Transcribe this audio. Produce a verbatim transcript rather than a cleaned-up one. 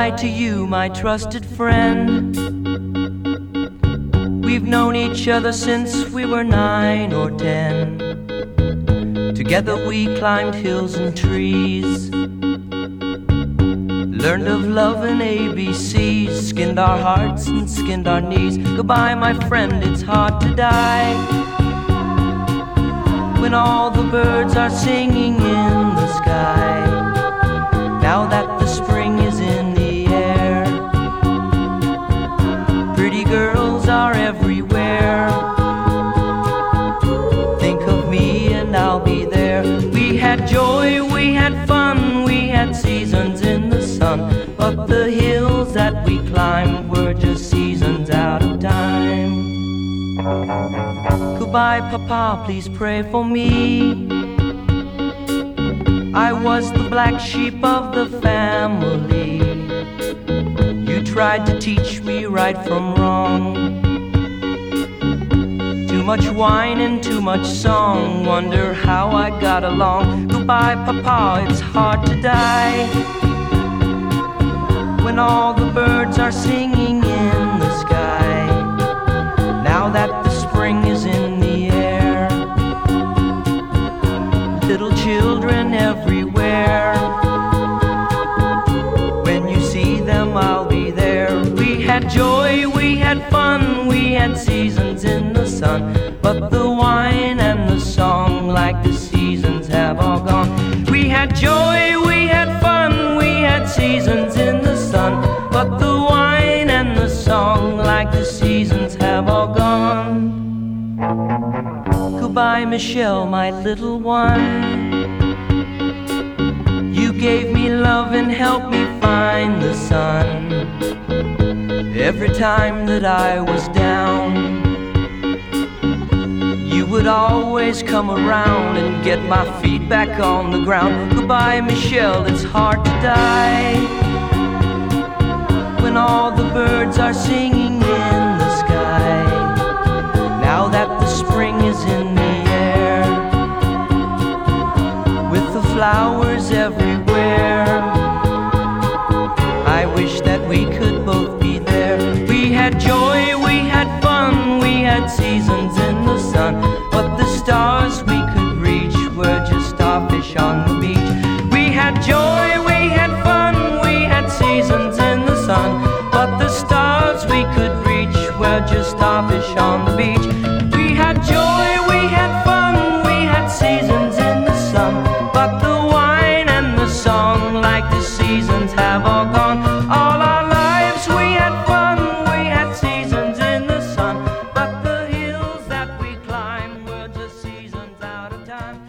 Goodbye to you, my trusted friend. We've known each other since we were nine or ten. Together we climbed hills and trees, learned of love and A B Cs, skinned our hearts and skinned our knees. Goodbye, my friend, it's hard to die when all the birds are singing in the sky. Now that the spring is in the air, pretty girls are everywhere. Think of me and I'll be there. We had joy, we had fun, we had seasons in the sun, but the hills that we climbed were just seasons out of time. Goodbye, Papa, please pray for me. I was the black sheep of the family. You tried to teach me right from wrong. Too much wine and too much song, wonder how I got along. Goodbye, Papa, it's hard to die when all the birds are singing in the sky. Now that the spring is in the air, little children everywhere. When you see them, I'll be there. We had joy, we had fun, we had seasons in the sun, but the wine and the song, like the seasons, have all gone. We had joy, we had fun, we had seasons in the sun, but the wine and the song, like the seasons, have all gone. Goodbye, Michelle, my little one. You gave me love and helped me find the sun. Every time that I was down, you would always come around and get my feet back on the ground. Goodbye, Michelle, it's hard to die when all the birds are singing in the sky. Now that the spring is in the air, with the flowers everywhere, I wish that we could both be there. We had joy, we had fun, we had seasons in the sun, but the stars we could reach were just starfish on the beach. We had joy, we had fun, we had seasons in the sun, but the stars we could reach were just starfish on the beach. We had joy, we had fun, we had seasons in the sun, but the wine and the song, like the seasons, have all gone. All our lives we had fun, we had seasons in the sun, but the hills that we climbed were just seasons out of time.